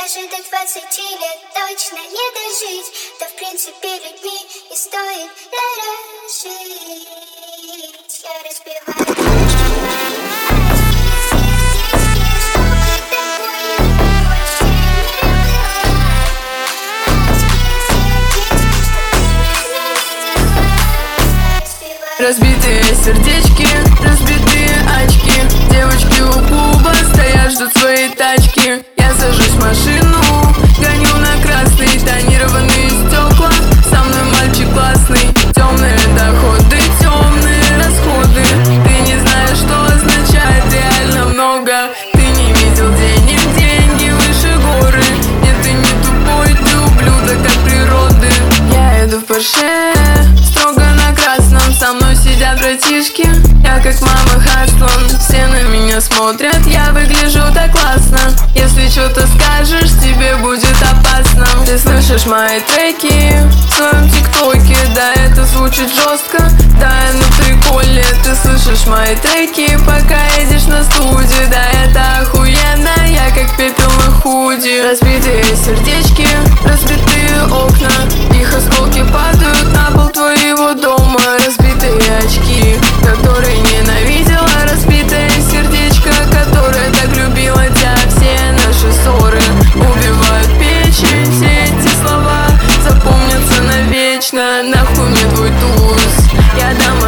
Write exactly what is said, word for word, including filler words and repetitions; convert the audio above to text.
даже до двадцати лет точно не дожить, то в принципе людьми не стоит дорожить. Я разбиваю. Разбитые сердечки, разбитые очки. Девочки у клуба стоят, ждут свои тачки. Я сажусь в машину, гоню на красный. Тонированные стекла, со мной мальчик классный. Темные доходы, темные расходы. Ты не знаешь, что означает реально много. Ты не видел денег, деньги выше горы. Нет, ты не тупой, ты ублюдок от природы. Я еду в Порше, строго на красном. Со мной сидят братишки, я как мама Хаслан. Все на меня смотрят, я выгляжу так классно. Если что-то скажешь, тебе будет опасно. Ты слышишь мои треки в своем тиктоке. Да, это звучит жестко, да, я на приколе. Ты слышишь мои треки, пока едешь на студию. Да, это охуенно, я как пепел на худи. Разбитые сердечки, разбитые окна. Их осколки падают на пол твоего дома. Разбитые очки, которые ненавидела. Разбитое сердечко, которое так любила тебя. Все наши ссоры убивают печень. Все эти слова запомнятся навечно. Нахуй мне твой туз, я дам